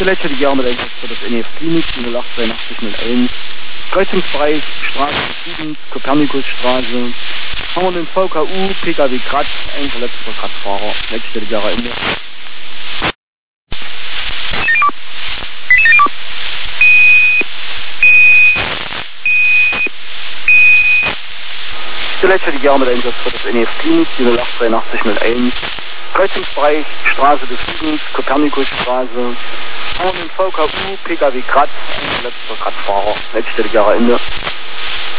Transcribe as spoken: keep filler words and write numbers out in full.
Zuletzt hätte ich gerne mit Einsatz für das N E F Klinik null acht zweiundachtzig null eins. Kreuzungsbereich Straße des Südens, Kopernikusstraße. Haben wir den V K U, P K W Kratz, ein verletzter Kratzfahrer. Letzte Jahre Ende. Zuletzt hätte ich gerne mit Einsatz für das N E F Klinik null acht zweiundachtzig null eins. Kreuzungsbereich Straße des Südens, Kopernikusstraße. Haben wir den V K U, P K W Kratz, ein verletzter Kratzfahrer. Letzte Jahre Ende.